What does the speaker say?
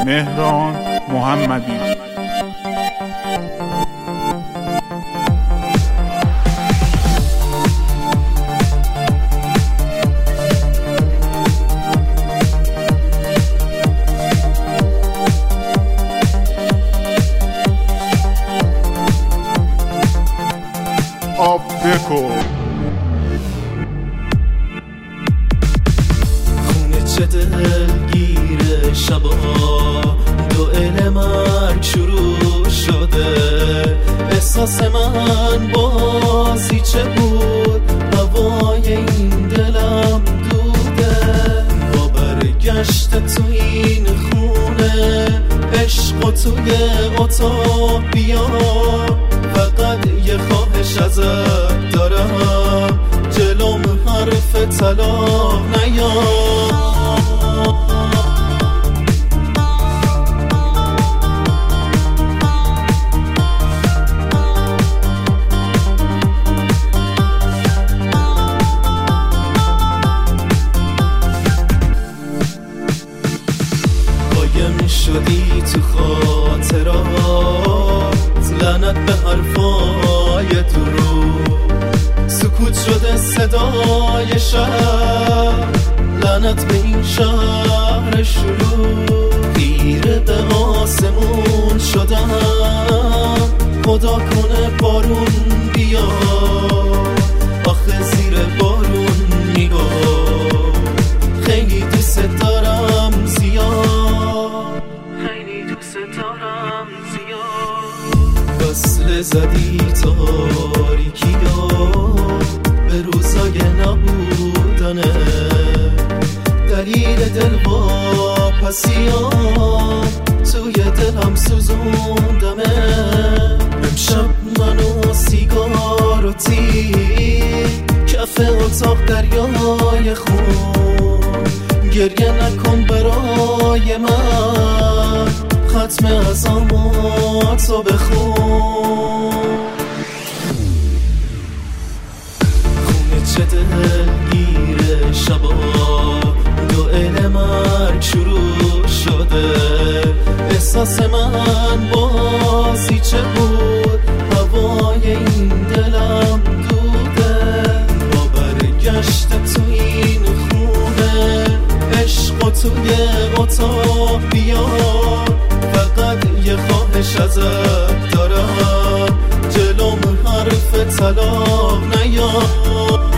مهران محمدی. آب بکن خونه چه دلگیر شبا، دوئل مرگ شروع شده. احساس من بازی چه بود، هوای این دلم دوده. با برگشت تو این خونه، عشق و توی اتاق بیا. فقط یه خواهش ازت دارم، جلوم حرف طلاق نیار. قایم شدی تو خاطرات، لعنت به حرفای درو. سکوت شده صدای شهر، لعنت به این شهر شروع. خیره به آسمون شدم، خدا کنه بارون بیا. آخه زیر بارون میگو خیلی دوست دارم زیاد، خیلی دوست دارم زیاد. وصله زدی تاریکی به روزای نبودنه، دلیل دل واپسیان توی دلم سوزوندمه. امشب منو سیگار و تیر، کف اتاق دریای خون. گریه نکن برای من، ختم عزاماتو بخون. چه دلگیر شبا، دوئل مرگ شروع شده. احساس من بازی چه بود، هوای این دلم دوده. با برگشت تو این خونه، عشق و توی اتاق بیا. فقط یه خواهش ازت دارم، جلوم حرف طلاق نیار.